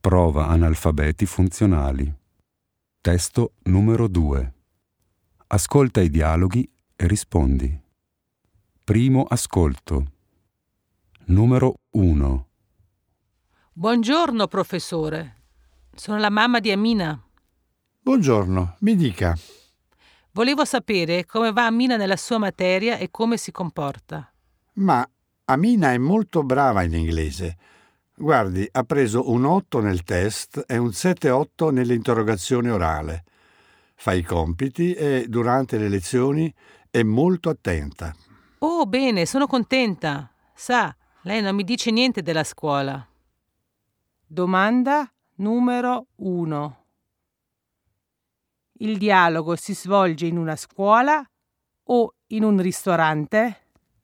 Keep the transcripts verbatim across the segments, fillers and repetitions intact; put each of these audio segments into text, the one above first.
Prova analfabeti funzionali. Testo numero due. Ascolta i dialoghi e rispondi. Primo ascolto. Numero uno. Buongiorno, professore. Sono la mamma di Amina. Buongiorno, mi dica. Volevo sapere come va Amina nella sua materia e come si comporta. Ma Amina è molto brava in inglese. Guardi, ha preso un otto nel test e un sette otto nell'interrogazione orale. Fa i compiti e durante le lezioni è molto attenta. Oh, bene, sono contenta. Sa, lei non mi dice niente della scuola. Domanda numero uno. Il dialogo si svolge in una scuola o in un ristorante?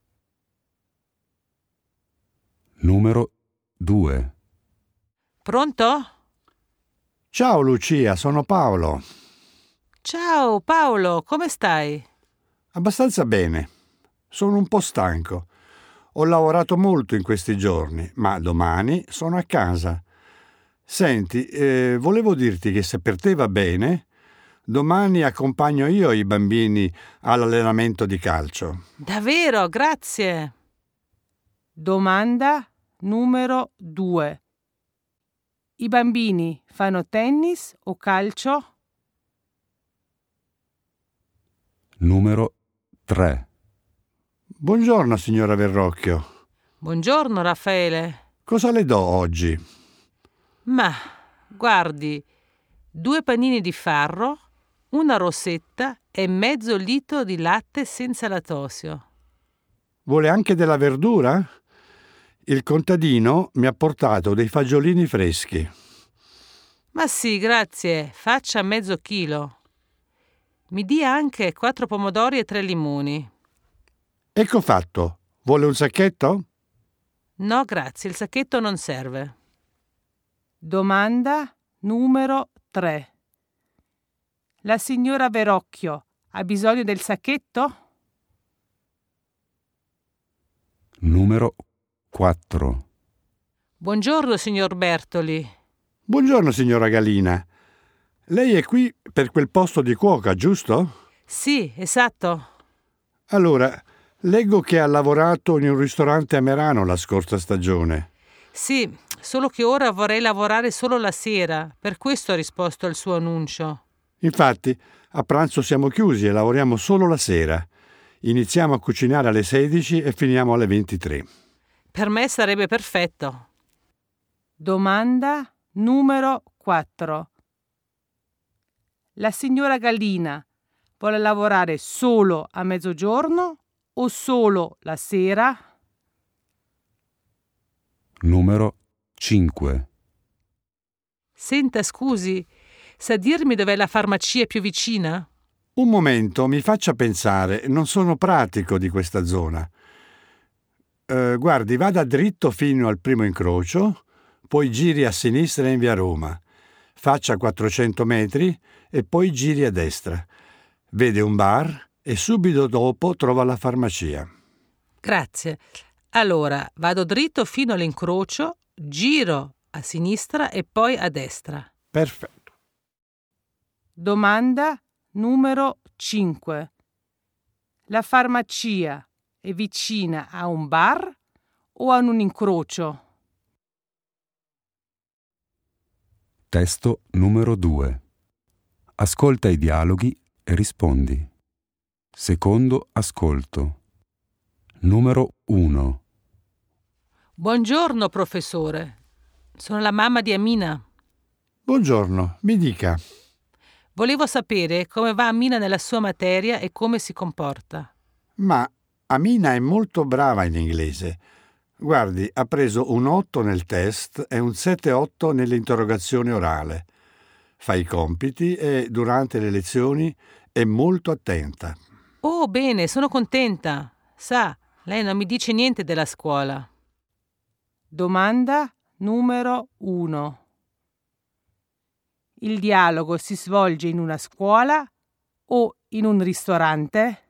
Numero due. Pronto? Ciao Lucia, sono Paolo. Ciao, Paolo, come stai? Abbastanza bene. Sono un po' stanco. Ho lavorato molto in questi giorni, ma domani sono a casa. Senti, eh, volevo dirti che se per te va bene, domani accompagno io i bambini all'allenamento di calcio. Davvero, grazie. Domanda numero due. I bambini fanno tennis o calcio? Numero tre. Buongiorno, signora Verrocchio. Buongiorno, Raffaele. Cosa le do oggi? Ma, guardi, due panini di farro, una rosetta e mezzo litro di latte senza lattosio. Vuole anche della verdura? Il contadino mi ha portato dei fagiolini freschi. Ma sì, grazie, faccia mezzo chilo. Mi dia anche quattro pomodori e tre limoni. Ecco fatto. Vuole un sacchetto? No, grazie, il sacchetto non serve. Domanda numero tre. La signora Verrocchio ha bisogno del sacchetto? Numero quattro. Buongiorno, signor Bertoli. Buongiorno, signora Galina. Lei è qui per quel posto di cuoca, giusto? Sì, esatto. Allora, leggo che ha lavorato in un ristorante a Merano la scorsa stagione. Sì, solo che ora vorrei lavorare solo la sera, per questo ho risposto al suo annuncio. Infatti, a pranzo siamo chiusi e lavoriamo solo la sera. Iniziamo a cucinare alle sedici e finiamo alle ventitré. Per me sarebbe perfetto. Domanda numero quattro. La signora Gallina vuole lavorare solo a mezzogiorno o solo la sera? Numero cinque. Senta, scusi, sa dirmi dov'è la farmacia più vicina? Un momento, mi faccia pensare, non sono pratico di questa zona. Eh, guardi, vada dritto fino al primo incrocio, poi giri a sinistra in via Roma. Faccia quattrocento metri e poi giri a destra. Vede un bar e subito dopo trova la farmacia. Grazie. Allora, vado dritto fino all'incrocio, giro a sinistra e poi a destra. Perfetto. Domanda numero cinque. La farmacia è vicina a un bar o a un incrocio? Testo numero due. Ascolta i dialoghi e rispondi. Secondo ascolto. Numero uno. Buongiorno, professore. Sono la mamma di Amina. Buongiorno, mi dica. Volevo sapere come va Amina nella sua materia e come si comporta. Ma Amina è molto brava in inglese. Guardi, ha preso un otto nel test e un sette otto nell'interrogazione orale. Fa i compiti e durante le lezioni è molto attenta. Oh, bene, sono contenta. Sa, lei non mi dice niente della scuola. Domanda numero uno. Il dialogo si svolge in una scuola o in un ristorante?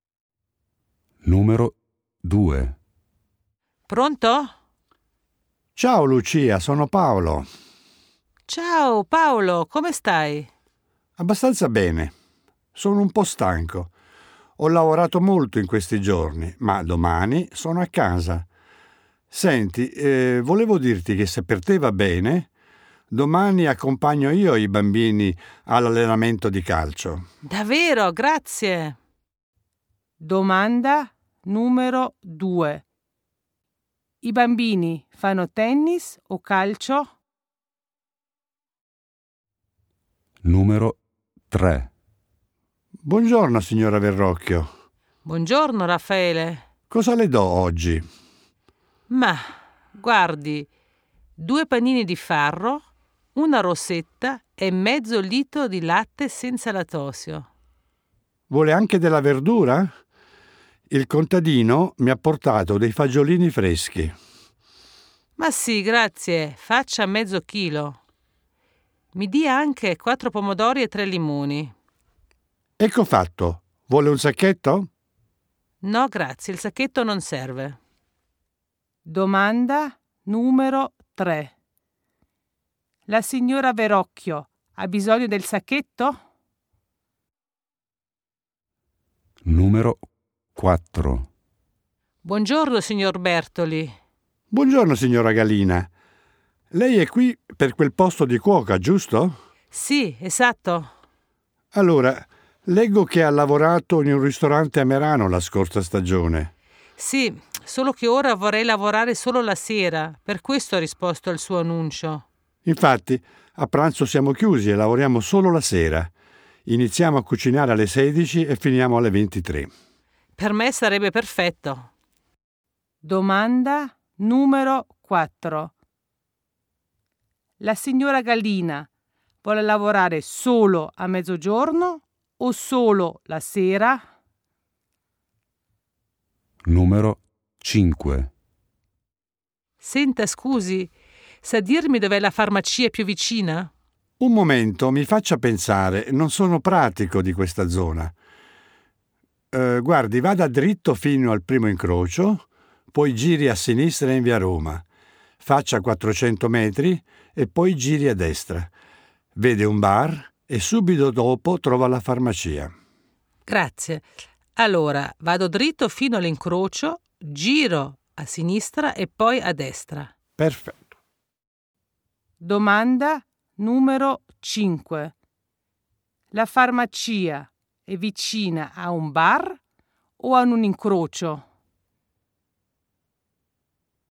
Numero due. Pronto? Ciao Lucia, sono Paolo. Ciao Paolo, come stai? Abbastanza bene. Sono un po' stanco. Ho lavorato molto in questi giorni, ma domani sono a casa. Senti, eh, volevo dirti che se per te va bene, domani accompagno io i bambini all'allenamento di calcio. Davvero, grazie. Domanda numero due. I bambini fanno tennis o calcio? Numero tre. Buongiorno, signora Verrocchio. Buongiorno Raffaele. Cosa le do oggi? Ma, guardi, due panini di farro, una rossetta e mezzo litro di latte senza lattosio. Vuole anche della verdura? Il contadino mi ha portato dei fagiolini freschi. Ma sì, grazie, faccia mezzo chilo. Mi dia anche quattro pomodori e tre limoni. Ecco fatto. Vuole un sacchetto? No, grazie, il sacchetto non serve. Domanda numero tre. La signora Verrocchio ha bisogno del sacchetto? Numero quattro. Buongiorno, signor Bertoli. Buongiorno, signora Galina. Lei è qui per quel posto di cuoca, giusto? Sì, esatto. Allora, leggo che ha lavorato in un ristorante a Merano la scorsa stagione. Sì, solo che ora vorrei lavorare solo la sera, per questo ho risposto al suo annuncio. Infatti, a pranzo siamo chiusi e lavoriamo solo la sera. Iniziamo a cucinare alle sedici e finiamo alle ventitré. Per me sarebbe perfetto. Domanda numero quattro. La signora Gallina vuole lavorare solo a mezzogiorno o solo la sera? Numero cinque. Senta, scusi, sa dirmi dov'è la farmacia più vicina? Un momento, mi faccia pensare, non sono pratico di questa zona. Eh, guardi, vada dritto fino al primo incrocio, poi giri a sinistra in via Roma. Faccia quattrocento metri e poi giri a destra. Vede un bar e subito dopo trova la farmacia. Grazie. Allora, vado dritto fino all'incrocio, giro a sinistra e poi a destra. Perfetto. Domanda numero cinque. La farmacia è vicina a un bar o a un incrocio?